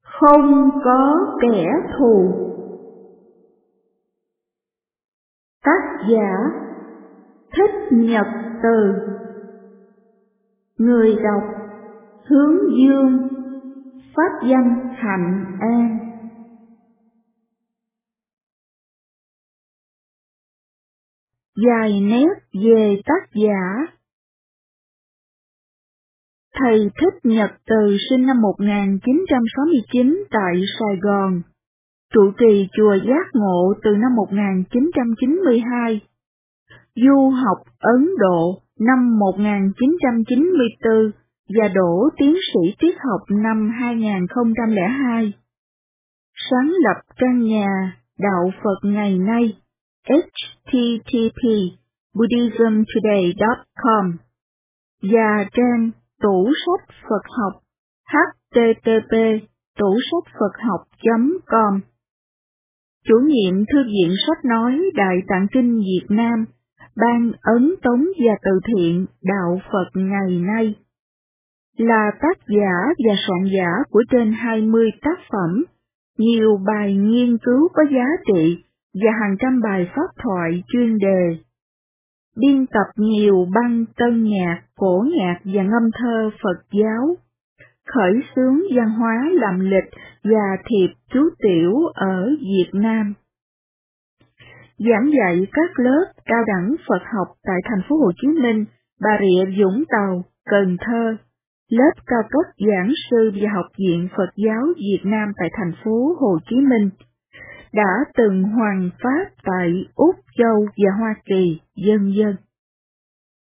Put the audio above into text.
Không có kẻ thù. Tác giả Thích Nhật Từ. Người đọc Hướng Dương. Pháp danh Hạnh An. Vài nét về tác giả. Thầy Thích Nhật Từ sinh năm 1969 tại Sài Gòn, trụ trì chùa Giác Ngộ từ năm 1992, du học Ấn Độ năm 1994 và đỗ tiến sĩ triết học năm 2002. Sáng lập trang nhà Đạo Phật Ngày Nay http://buddhismtoday.com và trang Tủ sách Phật học http://tủ-sách-Phật-học.com. Chủ nhiệm Thư viện Sách Nói Đại Tạng Kinh Việt Nam, Ban ấn tống và từ thiện Đạo Phật Ngày Nay. Là tác giả và soạn giả của trên 20 tác phẩm, nhiều bài nghiên cứu có giá trị và hàng trăm bài pháp thoại chuyên đề. Biên tập nhiều băng tân nhạc, cổ nhạc và ngâm thơ Phật giáo. Khởi xướng văn hóa làm lịch và thiệp chú tiểu ở Việt Nam. Giảng dạy các lớp cao đẳng Phật học tại thành phố Hồ Chí Minh, Bà Rịa Vũng Tàu, Cần Thơ, lớp cao cấp giảng sư và Học viện Phật giáo Việt Nam tại thành phố Hồ Chí Minh, đã từng hoằng pháp tại Úc Châu và Hoa Kỳ, vân vân.